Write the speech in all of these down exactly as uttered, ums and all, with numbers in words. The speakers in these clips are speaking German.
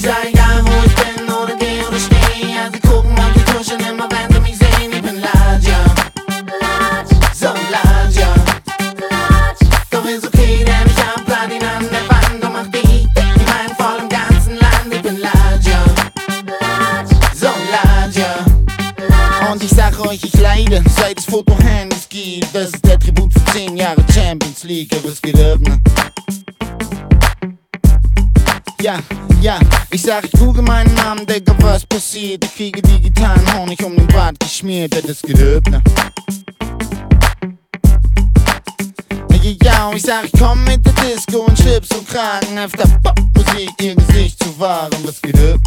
sag egal wo ich bin oder geh oder steh, ja sie gucken und die tuschen immer wenn sie mich sehen. Ich bin laut, ja, so laut, ja, doch ist okay, denn ich hab Platin an der Wand und mach Beat. Ich mein voll im ganzen Land, ich bin laut, ja, so laut, ja. Und ich sag euch, ich leide, seit es Fotohandys gibt. Das ist der Tribut für zehn Jahre Champions League, aber es geht ab, ne? Ja, ja, ich sag, ich google meinen Namen, Digga, was passiert? Ich kriege digitalen Honig um den Bart geschmiert, ja, das geht ab, ne? Ja, und ich sag, ich komm mit der Disco und Chips und Kragen, öfter Popmusik, ihr Gesicht zu wahren, was geht ab?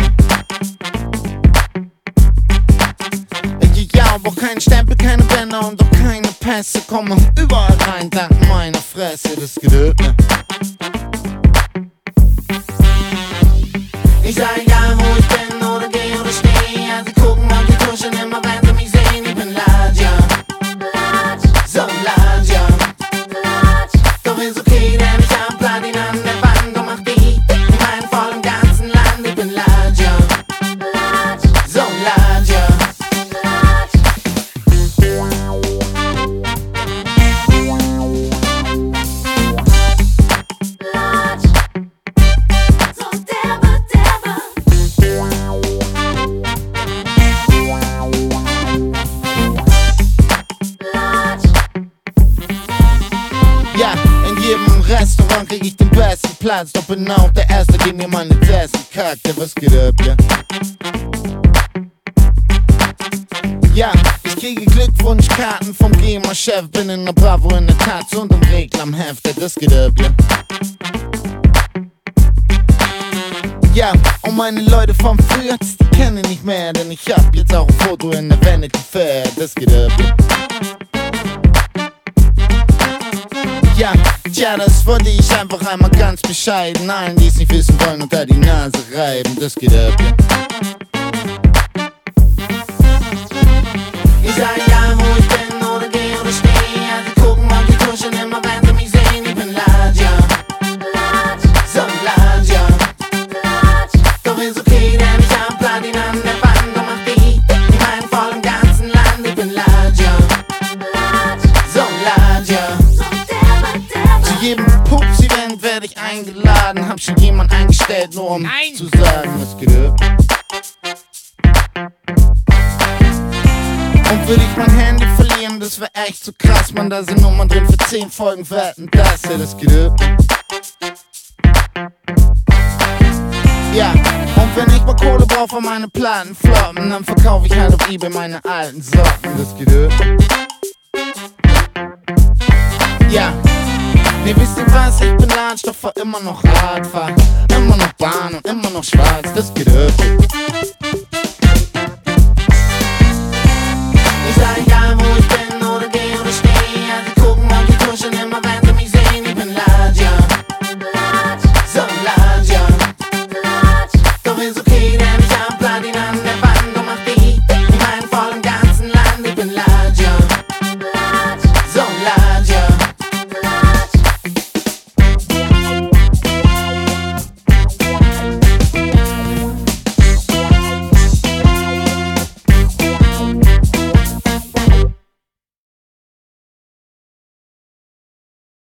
Ja, aber kein Stempel, keine Bänder und auch keine Pässe, kommen überall rein, dank meiner Fresse, das geht ab, ne? Ich sag egal wo ich bin oder geh oder steh, ja sie gucken und die tuschen immer wenn sie mich sehen. Ich bin laut, ja, so laut, ja, doch ist okay, denn ich hab Platin an der Wand und mach Beat. Ich mein voll im ganzen Land, ich bin laut, ja, so laut, ja. Ja, in jedem Restaurant krieg ich den besten Platz, doch bin auch der Erste, gib mir meine Tasse kackt, ja, was geht ab, ja? Ja, ich kriege Glückwunschkarten vom GEMA-Chef, bin in der Bravo, in der Taz und im Reklamheft, ja, das geht ab, ja? Ja, und meine Leute vom früher, die kennen nicht mehr, denn ich hab jetzt auch ein Foto in der Vanity Fair, das geht ab, ja? Ja, tja, das wollte ich einfach einmal ganz bescheiden allen, die es nicht wissen wollen, unter die Nase reiben, das geht ab, ja. Ich sag egal wo ich bin oder geh oder steh, ja sie gucken und die tuschen immer wenn sie mich sehen. Ich bin laut, ja, so laut, ja, doch ist okay, denn ich hab Platin an der Wand und mach Beat. Ich mein voll im ganzen Land, ich bin laut, ja, so laut, ja. Zu jedem Pups-Event werd ich eingeladen, hab schon jemand eingestellt, nur um Nein. zu sagen, was geht ab. Und würde ich mein Handy verlieren, das wär echt so krass, man, da sind Nummern drin für zehn Folgen, werten das, ja, das geht ab. Ja, und wenn ich mal Kohle brauch für meine Platten floppen, dann verkauf ich halt auf eBay meine alten Socken, das geht ab. Ja, nee, wisst ihr was, ich bin Latsch, doch fahr immer noch Radfahr, immer noch Bahn und immer noch schwarz, das geht ab.